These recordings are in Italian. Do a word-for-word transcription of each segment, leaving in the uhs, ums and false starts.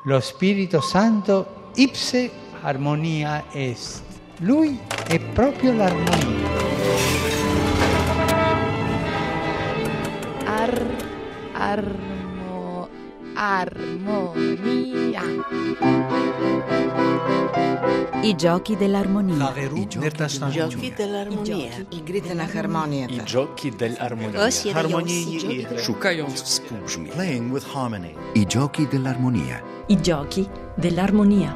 Lo Spirito Santo ipse armonia est. Lui è proprio l'armonia. Ar, armo, armonia. I giochi dell'armonia. I giochi dell'armonia. Игры на гармонии. I giochi dell'armonia. Szukając współbrzmi. Playing with harmony. I giochi dell'armonia. I giochi dell'armonia.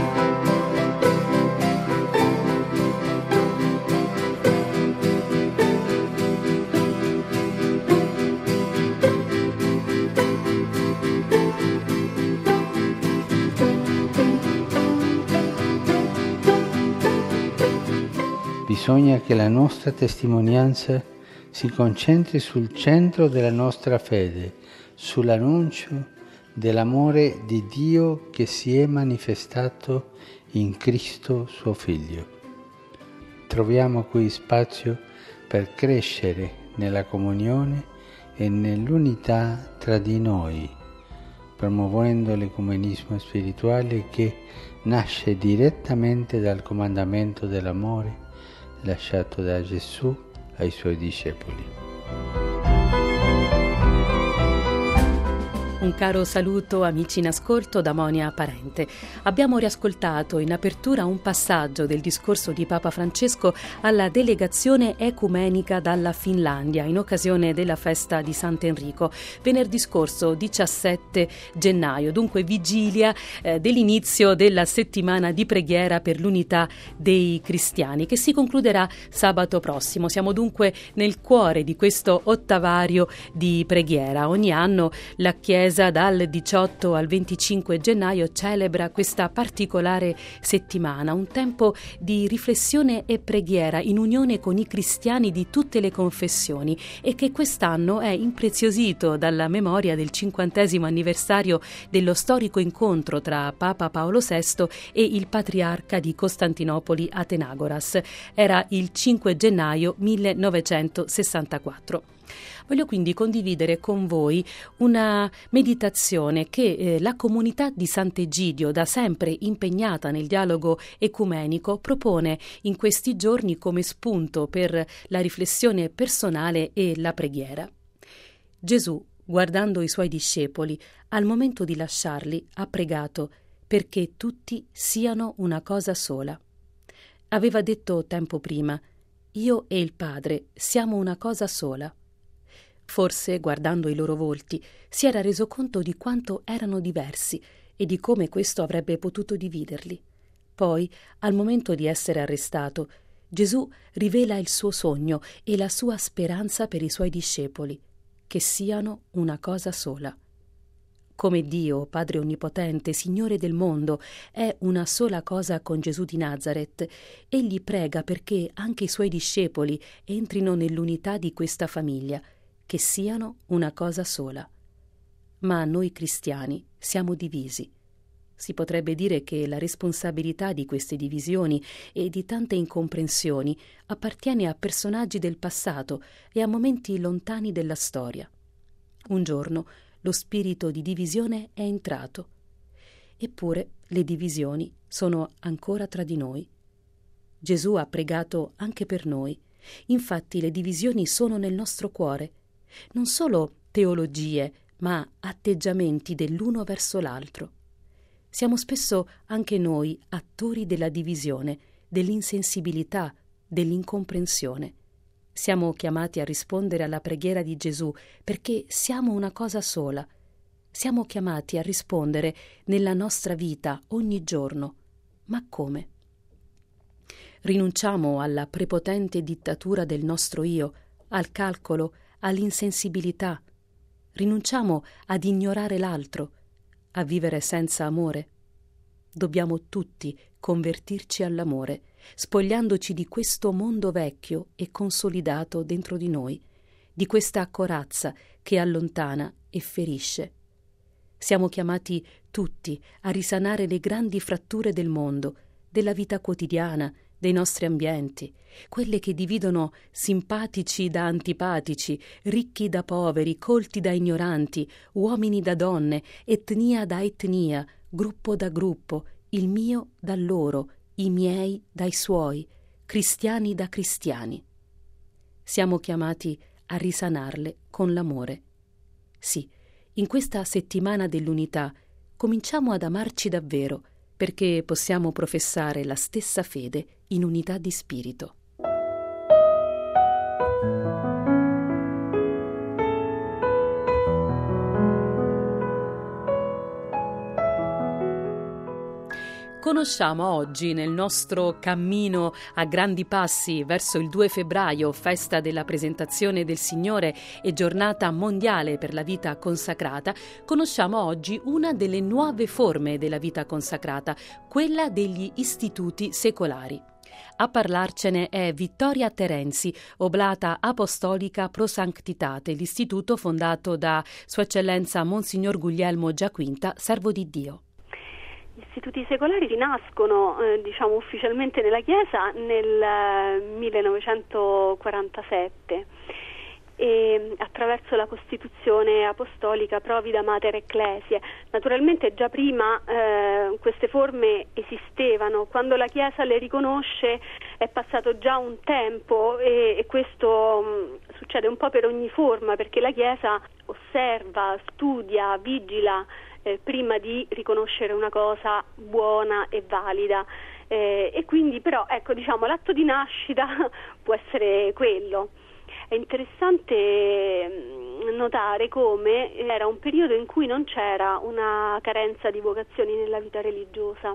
Bisogna che la nostra testimonianza si concentri sul centro della nostra fede, sull'annuncio dell'amore di Dio che si è manifestato in Cristo suo Figlio. Troviamo qui spazio per crescere nella comunione e nell'unità tra di noi, promuovendo l'ecumenismo spirituale che nasce direttamente dal comandamento dell'amore lasciato da Gesù ai suoi discepoli. Un caro saluto amici in ascolto da Monia Parente. Abbiamo riascoltato in apertura un passaggio del discorso di Papa Francesco alla delegazione ecumenica dalla Finlandia in occasione della festa di Sant'Enrico, venerdì scorso diciassette gennaio, dunque vigilia eh, dell'inizio della settimana di preghiera per l'unità dei cristiani che si concluderà sabato prossimo. Siamo dunque nel cuore di questo ottavario di preghiera. Ogni anno la Chiesa dal diciotto al venticinque gennaio celebra questa particolare settimana, un tempo di riflessione e preghiera in unione con i cristiani di tutte le confessioni e che quest'anno è impreziosito dalla memoria del cinquantesimo anniversario dello storico incontro tra Papa Paolo sesto e il patriarca di Costantinopoli Atenagoras. Era il cinque gennaio millenovecentosessantaquattro. Voglio quindi condividere con voi una meditazione che eh, la comunità di Sant'Egidio, da sempre impegnata nel dialogo ecumenico, propone in questi giorni come spunto per la riflessione personale e la preghiera. Gesù, guardando i suoi discepoli, al momento di lasciarli, ha pregato perché tutti siano una cosa sola. Aveva detto tempo prima: «Io e il Padre siamo una cosa sola». Forse, guardando i loro volti, si era reso conto di quanto erano diversi e di come questo avrebbe potuto dividerli. Poi, al momento di essere arrestato, Gesù rivela il suo sogno e la sua speranza per i suoi discepoli, che siano una cosa sola. Come Dio, Padre Onnipotente, Signore del mondo, è una sola cosa con Gesù di Nazaret, egli prega perché anche i suoi discepoli entrino nell'unità di questa famiglia, che siano una cosa sola. Ma noi cristiani siamo divisi. Si potrebbe dire che la responsabilità di queste divisioni e di tante incomprensioni appartiene a personaggi del passato e a momenti lontani della storia. Un giorno lo spirito di divisione è entrato. Eppure le divisioni sono ancora tra di noi. Gesù ha pregato anche per noi. Infatti le divisioni sono nel nostro cuore. Non solo teologie, ma atteggiamenti dell'uno verso l'altro. Siamo spesso anche noi attori della divisione, dell'insensibilità, dell'incomprensione. Siamo chiamati a rispondere alla preghiera di Gesù perché siamo una cosa sola. Siamo chiamati a rispondere nella nostra vita ogni giorno. Ma come? Rinunciamo alla prepotente dittatura del nostro io, al calcolo, all'insensibilità. Rinunciamo ad ignorare l'altro, a vivere senza amore. Dobbiamo tutti convertirci all'amore, spogliandoci di questo mondo vecchio e consolidato dentro di noi, di questa corazza che allontana e ferisce. Siamo chiamati tutti a risanare le grandi fratture del mondo, della vita quotidiana, dei nostri ambienti, quelle che dividono simpatici da antipatici, ricchi da poveri, colti da ignoranti, uomini da donne, etnia da etnia, gruppo da gruppo, il mio da loro, i miei dai suoi, cristiani da cristiani. Siamo chiamati a risanarle con l'amore. Sì, in questa settimana dell'unità cominciamo ad amarci davvero, perché possiamo professare la stessa fede in unità di spirito. Conosciamo oggi, nel nostro cammino a grandi passi verso il due febbraio, festa della presentazione del Signore e giornata mondiale per la vita consacrata, conosciamo oggi una delle nuove forme della vita consacrata, quella degli istituti secolari. A parlarcene è Vittoria Terenzi, oblata apostolica Pro Sanctitate, l'istituto fondato da Sua Eccellenza Monsignor Guglielmo Giaquinta, servo di Dio. Gli istituti secolari rinascono eh, diciamo ufficialmente nella Chiesa nel eh, millenovecentoquarantasette e attraverso la Costituzione Apostolica Provida Mater Ecclesiae. Naturalmente già prima eh, queste forme esistevano, quando la Chiesa le riconosce è passato già un tempo e, e questo mh, succede un po' per ogni forma, perché la Chiesa osserva, studia, vigila Eh, prima di riconoscere una cosa buona e valida eh, e quindi però ecco diciamo l'atto di nascita può essere quello. È interessante notare come era un periodo in cui non c'era una carenza di vocazioni nella vita religiosa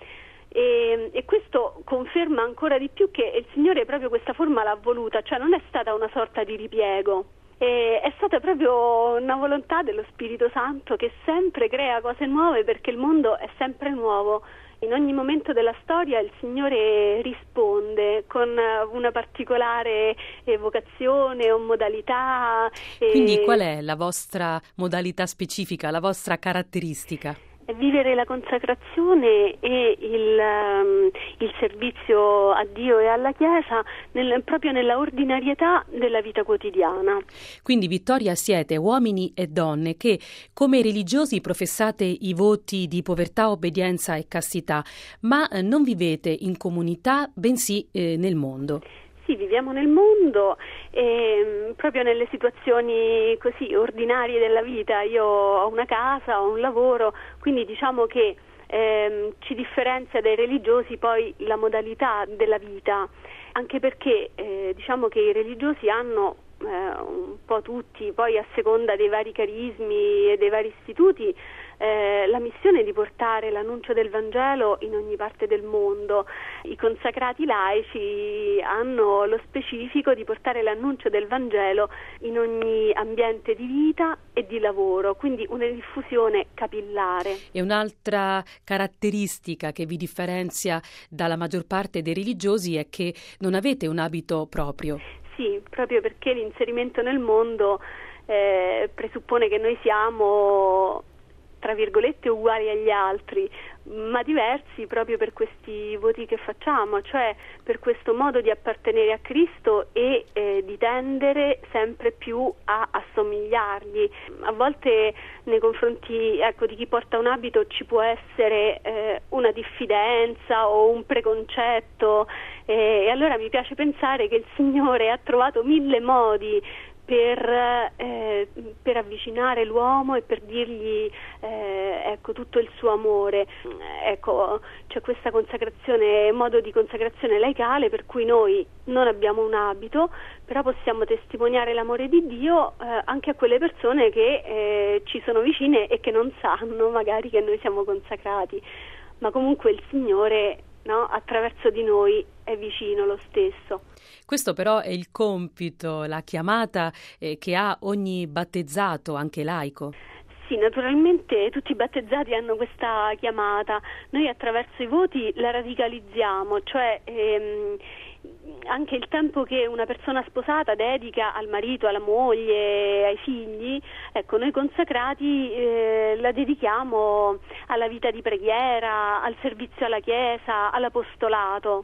e, e questo conferma ancora di più che il Signore proprio questa forma l'ha voluta, cioè non è stata una sorta di ripiego. E è stata proprio una volontà dello Spirito Santo che sempre crea cose nuove, perché il mondo è sempre nuovo. In ogni momento della storia il Signore risponde con una particolare vocazione o modalità. Quindi qual è la vostra modalità specifica, la vostra caratteristica? Vivere la consacrazione e il, um, il servizio a Dio e alla Chiesa nel, proprio nella ordinarietà della vita quotidiana. Quindi Vittoria, siete uomini e donne che come religiosi professate i voti di povertà, obbedienza e castità, ma eh, non vivete in comunità, bensì eh, nel mondo. Sì, viviamo nel mondo e proprio nelle situazioni così ordinarie della vita. Io ho una casa, ho un lavoro, quindi diciamo che ehm, ci differenzia dai religiosi poi la modalità della vita, anche perché eh, diciamo che i religiosi hanno eh, un po' tutti, poi a seconda dei vari carismi e dei vari istituti, Eh, la missione di portare l'annuncio del Vangelo in ogni parte del mondo. I consacrati laici hanno lo specifico di portare l'annuncio del Vangelo in ogni ambiente di vita e di lavoro, quindi una diffusione capillare. E un'altra caratteristica che vi differenzia dalla maggior parte dei religiosi è che non avete un abito proprio. Sì, proprio perché l'inserimento nel mondo eh, presuppone che noi siamo tra virgolette uguali agli altri, ma diversi proprio per questi voti che facciamo, cioè per questo modo di appartenere a Cristo e eh, di tendere sempre più a assomigliargli. A volte nei confronti ecco, di chi porta un abito ci può essere eh, una diffidenza o un preconcetto eh, e allora mi piace pensare che il Signore ha trovato mille modi Per, eh, per avvicinare l'uomo e per dirgli eh, ecco tutto il suo amore. Ecco, c'è questa consacrazione, modo di consacrazione laicale per cui noi non abbiamo un abito, però possiamo testimoniare l'amore di Dio eh, anche a quelle persone che eh, ci sono vicine e che non sanno magari che noi siamo consacrati, ma comunque il Signore, no, attraverso di noi è vicino lo stesso. Questo però è il compito, la chiamata eh, che ha ogni battezzato, anche laico. Sì, naturalmente tutti i battezzati hanno questa chiamata. Noi attraverso i voti la radicalizziamo, cioè ehm, anche il tempo che una persona sposata dedica al marito, alla moglie, ai figli, ecco, noi consacrati eh, la dedichiamo alla vita di preghiera, al servizio alla Chiesa, all'apostolato.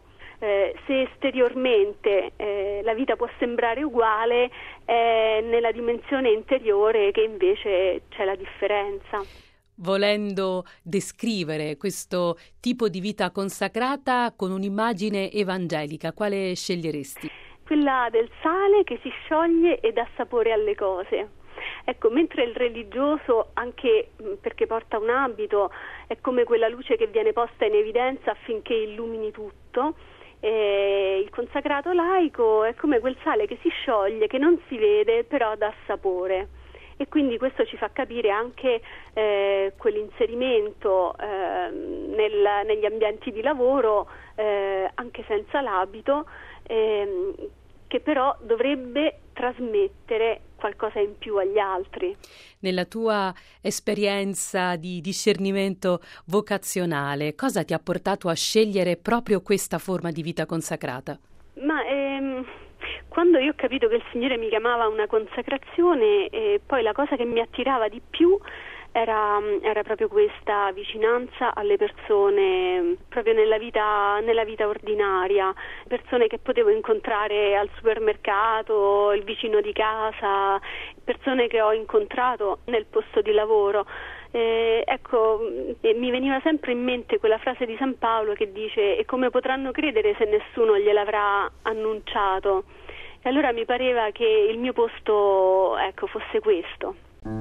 eh, se esteriormente eh, la vita può sembrare uguale, è nella dimensione interiore che invece c'è la differenza. Volendo descrivere questo tipo di vita consacrata con un'immagine evangelica, quale sceglieresti? Quella del sale che si scioglie e dà sapore alle cose. Ecco, mentre il religioso, anche perché porta un abito, è come quella luce che viene posta in evidenza affinché illumini tutto, e il consacrato laico è come quel sale che si scioglie, che non si vede, però dà sapore. E quindi questo ci fa capire anche eh, quell'inserimento eh, nel, negli ambienti di lavoro, eh, anche senza l'abito, eh, che però dovrebbe trasmettere qualcosa in più agli altri. Nella tua esperienza di discernimento vocazionale, cosa ti ha portato a scegliere proprio questa forma di vita consacrata? Ma ehm, quando io ho capito che il Signore mi chiamava a una consacrazione, eh, poi la cosa che mi attirava di più era, era proprio questa vicinanza alle persone, proprio nella vita, nella vita ordinaria, persone che potevo incontrare al supermercato, il vicino di casa, persone che ho incontrato nel posto di lavoro. Eh, ecco, eh, mi veniva sempre in mente quella frase di San Paolo che dice: e come potranno credere se nessuno gliel'avrà annunciato? E allora mi pareva che il mio posto, ecco, fosse questo.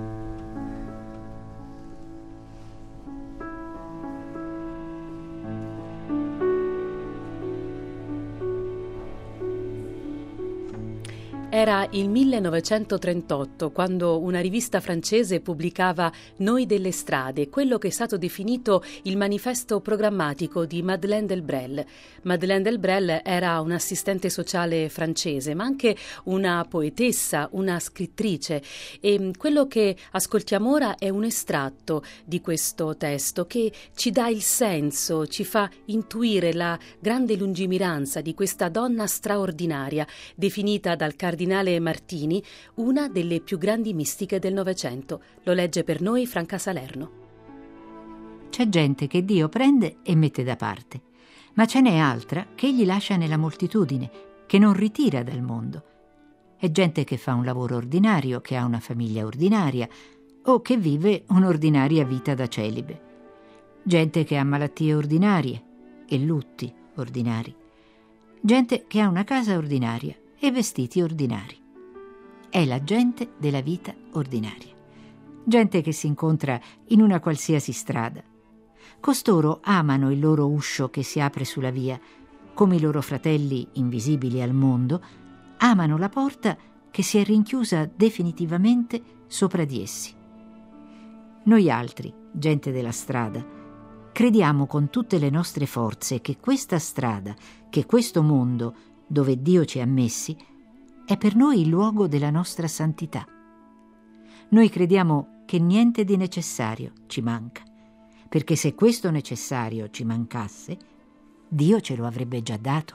Era il millenovecentotrentotto quando una rivista francese pubblicava Noi delle strade, quello che è stato definito il manifesto programmatico di Madeleine Delbrel. Madeleine Delbrel era un'assistente sociale francese, ma anche una poetessa, una scrittrice, e quello che ascoltiamo ora è un estratto di questo testo che ci dà il senso, ci fa intuire la grande lungimiranza di questa donna straordinaria, definita dal cardinale Cardinale Martini, una delle più grandi mistiche del Novecento. Lo legge per noi Franca Salerno. C'è gente che Dio prende e mette da parte, ma ce n'è altra che egli lascia nella moltitudine, che non ritira dal mondo. È gente che fa un lavoro ordinario, che ha una famiglia ordinaria o che vive un'ordinaria vita da celibe. Gente che ha malattie ordinarie e lutti ordinari. Gente che ha una casa ordinaria e vestiti ordinari. È la gente della vita ordinaria. Gente che si incontra in una qualsiasi strada. Costoro amano il loro uscio che si apre sulla via, come i loro fratelli invisibili al mondo amano la porta che si è rinchiusa definitivamente sopra di essi. Noi altri, gente della strada, crediamo con tutte le nostre forze che questa strada, che questo mondo dove Dio ci ha messi, è per noi il luogo della nostra santità. Noi crediamo che niente di necessario ci manca, perché se questo necessario ci mancasse, Dio ce lo avrebbe già dato.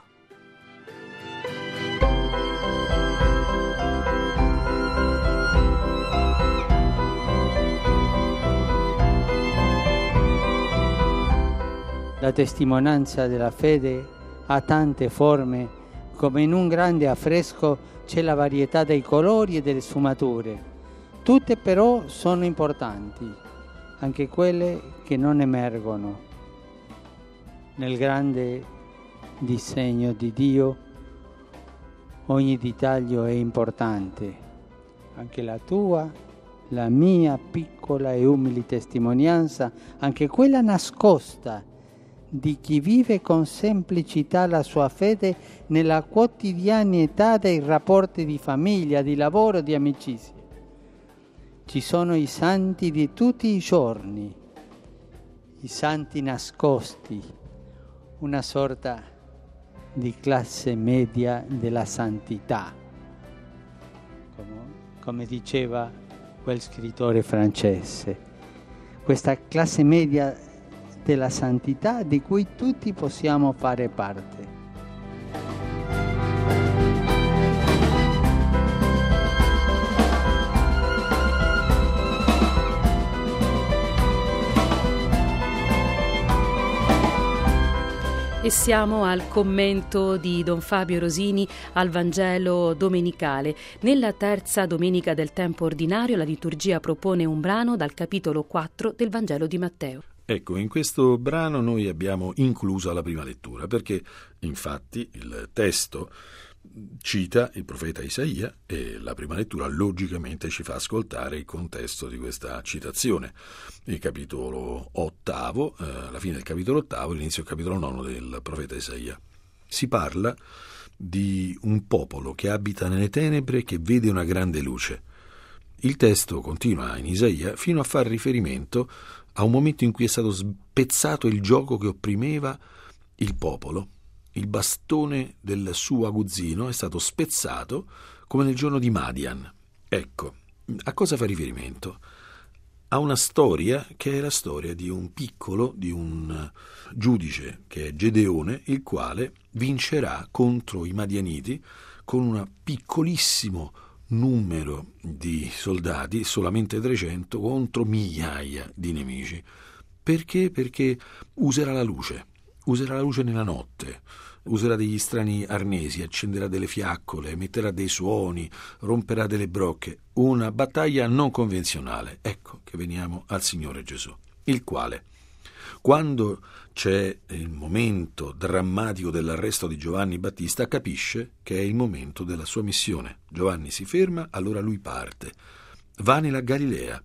La testimonianza della fede ha tante forme. Come in un grande affresco c'è la varietà dei colori e delle sfumature. Tutte però sono importanti, anche quelle che non emergono. Nel grande disegno di Dio ogni dettaglio è importante, anche la tua, la mia piccola e umile testimonianza, anche quella nascosta di chi vive con semplicità la sua fede nella quotidianità dei rapporti di famiglia, di lavoro, di amicizia. Ci sono i santi di tutti i giorni, i santi nascosti, una sorta di classe media della santità, come, come diceva quel scrittore francese. Questa classe media della santità di cui tutti possiamo fare parte. E siamo al commento di Don Fabio Rosini al Vangelo domenicale. Nella terza domenica del tempo ordinario la liturgia propone un brano dal capitolo quattro del Vangelo di Matteo. Ecco, in questo brano noi abbiamo inclusa la prima lettura, perché infatti il testo cita il profeta Isaia e la prima lettura logicamente ci fa ascoltare il contesto di questa citazione. Il capitolo ottavo, eh, la fine del capitolo ottavo, l'inizio del capitolo nono del profeta Isaia. Si parla di un popolo che abita nelle tenebre, che vede una grande luce. Il testo continua in Isaia fino a far riferimento a un momento in cui è stato spezzato il gioco che opprimeva il popolo. Il bastone del suo aguzzino è stato spezzato come nel giorno di Madian. Ecco, a cosa fa riferimento? A una storia che è la storia di un piccolo, di un giudice che è Gedeone, il quale vincerà contro i Madianiti con un piccolissimo numero di soldati, solamente trecento, contro migliaia di nemici. Perché? Perché userà la luce, userà la luce nella notte, userà degli strani arnesi, accenderà delle fiaccole, emetterà dei suoni, romperà delle brocche. Una battaglia non convenzionale. Ecco che veniamo al Signore Gesù, il quale, quando c'è il momento drammatico dell'arresto di Giovanni Battista, capisce che è il momento della sua missione. Giovanni si ferma, allora lui parte. Va nella Galilea,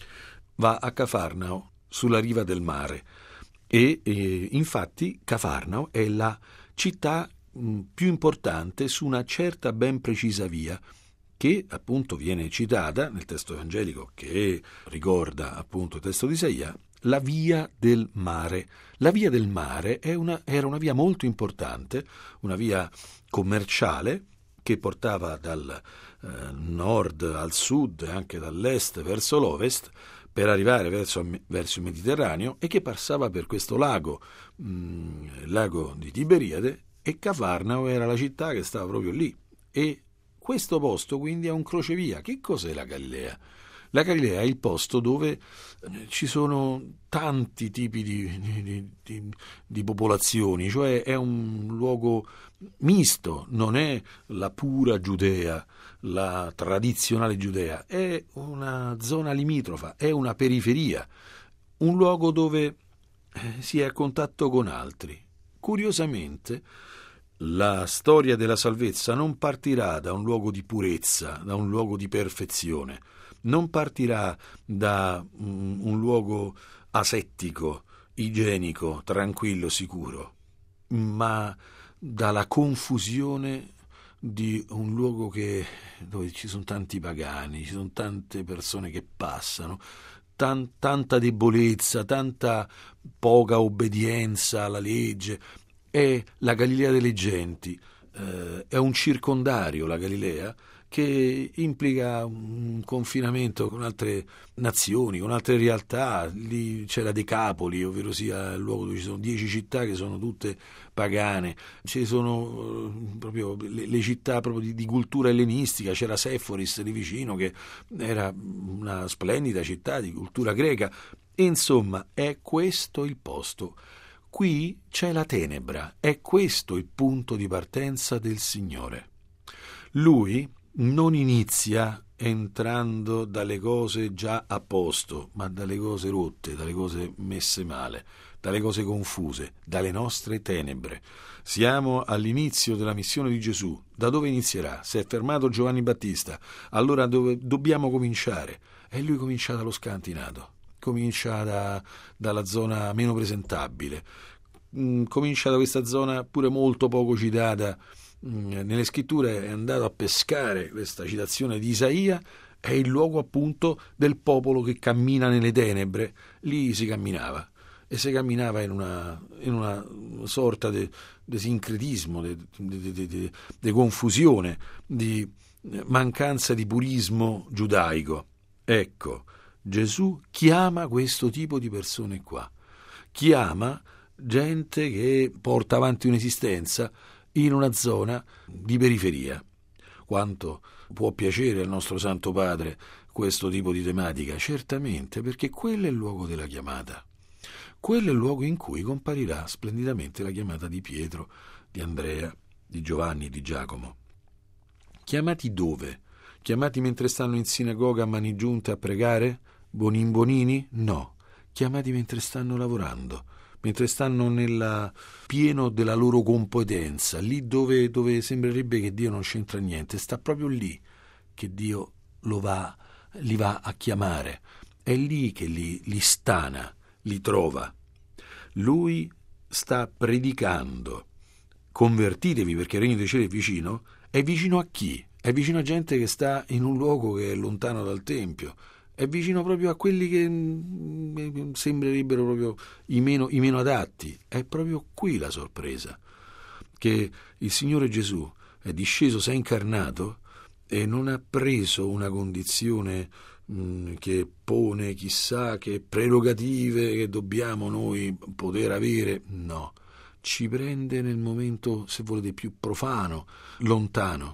va a Cafarnao, sulla riva del mare. E, e infatti Cafarnao è la città mh, più importante su una certa ben precisa via, che appunto viene citata nel testo evangelico che ricorda appunto il testo di Isaia, la via del mare. La via del mare è una, era una via molto importante, una via commerciale che portava dal eh, nord al sud e anche dall'est verso l'ovest per arrivare verso, verso il Mediterraneo, e che passava per questo lago, mh, il lago di Tiberiade, e Cafarnao era la città che stava proprio lì. E questo posto quindi è un crocevia. Che cos'è la Galilea? La Galilea è il posto dove ci sono tanti tipi di, di, di, di popolazioni, cioè è un luogo misto, non è la pura Giudea, la tradizionale Giudea, è una zona limitrofa, è una periferia, un luogo dove si è a contatto con altri. Curiosamente, la storia della salvezza non partirà da un luogo di purezza, da un luogo di perfezione, non partirà da un, un luogo asettico, igienico, tranquillo, sicuro, ma dalla confusione di un luogo che, dove ci sono tanti pagani, ci sono tante persone che passano, tan, tanta debolezza, tanta poca obbedienza alla legge. È la Galilea delle genti, eh, è un circondario la Galilea, che implica un confinamento con altre nazioni, con altre realtà. Lì c'è la Decapoli, ovvero sia il luogo dove ci sono dieci città che sono tutte pagane. Ci sono uh, proprio le, le città proprio di, di cultura ellenistica. C'era Seforis lì vicino, che era una splendida città di cultura greca. E insomma, è questo il posto. Qui c'è la tenebra, è questo il punto di partenza del Signore. Lui non inizia entrando dalle cose già a posto, ma dalle cose rotte, dalle cose messe male, dalle cose confuse, dalle nostre tenebre. Siamo all'inizio della missione di Gesù. Da dove inizierà? Si è fermato Giovanni Battista, allora dove dobbiamo cominciare? E lui comincia dallo scantinato, comincia da, dalla zona meno presentabile, comincia da questa zona pure molto poco citata nelle scritture. È andato a pescare questa citazione di Isaia, è il luogo appunto del popolo che cammina nelle tenebre. Lì si camminava, e si camminava in una, in una sorta di sincretismo, di confusione, di mancanza di purismo giudaico. Ecco, Gesù chiama questo tipo di persone qua, chiama gente che porta avanti un'esistenza in una zona di periferia. Quanto può piacere al nostro Santo Padre questo tipo di tematica? Certamente, perché quello è il luogo della chiamata. quello è il luogo in cui comparirà splendidamente la chiamata di Pietro, di Andrea, di Giovanni, di Giacomo. Chiamati dove? Chiamati mentre stanno in sinagoga a mani giunte a pregare? Bonin bonini? No. Chiamati mentre stanno lavorando, mentre stanno nel pieno della loro competenza, lì dove, dove sembrerebbe che Dio non c'entra niente. Sta proprio lì che Dio lo va, li va a chiamare. È lì che li, li stana, li trova. Lui sta predicando. Convertitevi perché il regno dei cieli è vicino. È vicino a chi? È vicino a gente che sta in un luogo che è lontano dal Tempio. È vicino proprio a quelli che mh, sembrerebbero proprio i meno, i meno adatti. È proprio qui la sorpresa, che il Signore Gesù è disceso, si è incarnato e non ha preso una condizione mh, che pone chissà che prerogative che dobbiamo noi poter avere. No, ci prende nel momento, se volete, più profano, lontano.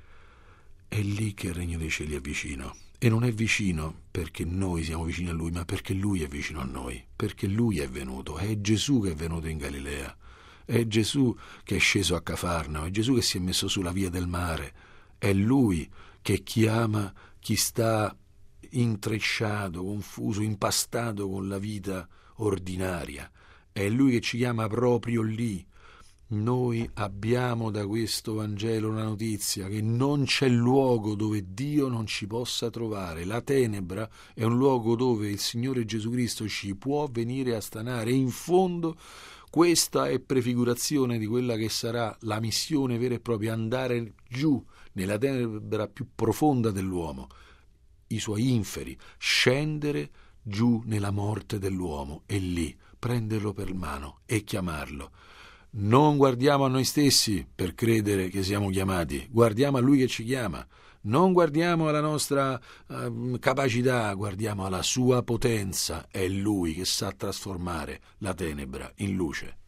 È lì che il regno dei cieli è vicino. E non è vicino perché noi siamo vicini a Lui, ma perché Lui è vicino a noi, perché Lui è venuto. È Gesù che è venuto in Galilea, è Gesù che è sceso a Cafarnao, è Gesù che si è messo sulla via del mare, è Lui che chiama chi sta intrecciato, confuso, impastato con la vita ordinaria. È Lui che ci chiama proprio lì. Noi abbiamo da questo Vangelo una notizia che non c'è luogo dove Dio non ci possa trovare. La tenebra è un luogo dove il Signore Gesù Cristo ci può venire a stanare. In fondo questa è prefigurazione di quella che sarà la missione vera e propria, andare giù nella tenebra più profonda dell'uomo, i suoi inferi, scendere giù nella morte dell'uomo e lì prenderlo per mano e chiamarlo. Non guardiamo a noi stessi per credere che siamo chiamati, guardiamo a Lui che ci chiama. Non guardiamo alla nostra uh, capacità, guardiamo alla Sua potenza. È Lui che sa trasformare la tenebra in luce.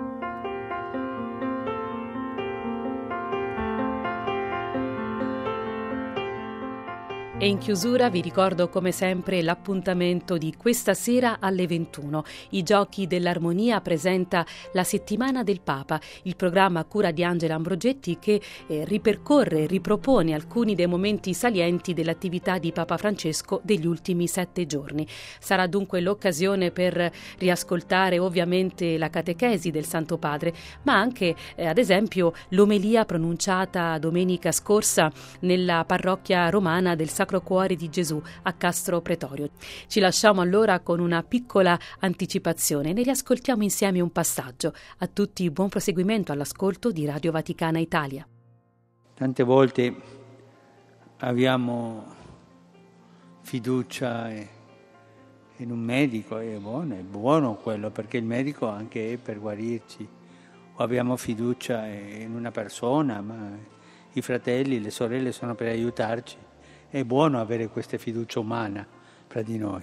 E in chiusura vi ricordo come sempre l'appuntamento di questa sera alle ventuno. I Giochi dell'Armonia presenta La settimana del Papa, il programma a cura di Angela Ambrogetti che eh, ripercorre e ripropone alcuni dei momenti salienti dell'attività di Papa Francesco degli ultimi sette giorni. Sarà dunque l'occasione per riascoltare ovviamente la catechesi del Santo Padre, ma anche eh, ad esempio l'omelia pronunciata domenica scorsa nella parrocchia romana del Sacro Cuore di Gesù a Castro Pretorio. Ci lasciamo allora con una piccola anticipazione, ne riascoltiamo insieme un passaggio. A tutti buon proseguimento all'ascolto di Radio Vaticana Italia. Tante volte abbiamo fiducia in un medico, è buono, è buono quello, perché il medico anche è per guarirci, o abbiamo fiducia in una persona, ma i fratelli, le sorelle sono per aiutarci. È buono avere questa fiducia umana fra di noi,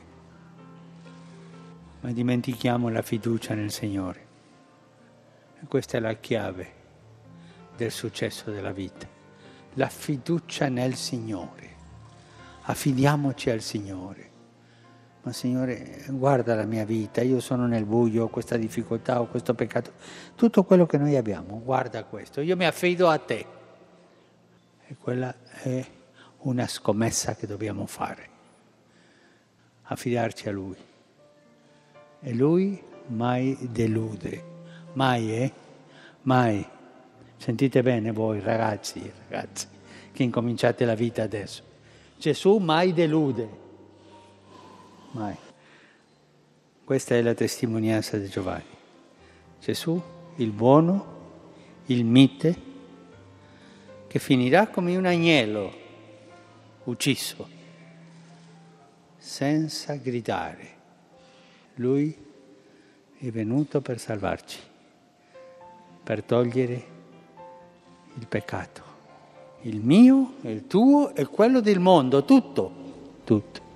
ma dimentichiamo la fiducia nel Signore. E questa è la chiave del successo della vita, la fiducia nel Signore. Affidiamoci al Signore. Ma Signore, guarda la mia vita, io sono nel buio, ho questa difficoltà, ho questo peccato, tutto quello che noi abbiamo, guarda questo, io mi affido a te. E quella è una scommessa che dobbiamo fare, affidarci a Lui. E Lui mai delude, mai, eh? Mai. Sentite bene voi ragazzi, ragazzi, che incominciate la vita adesso. Gesù mai delude, mai. Questa è la testimonianza di Giovanni. Gesù, il buono, il mite, che finirà come un agnello ucciso, senza gridare. Lui è venuto per salvarci, per togliere il peccato, il mio, il tuo e quello del mondo, tutto, tutto.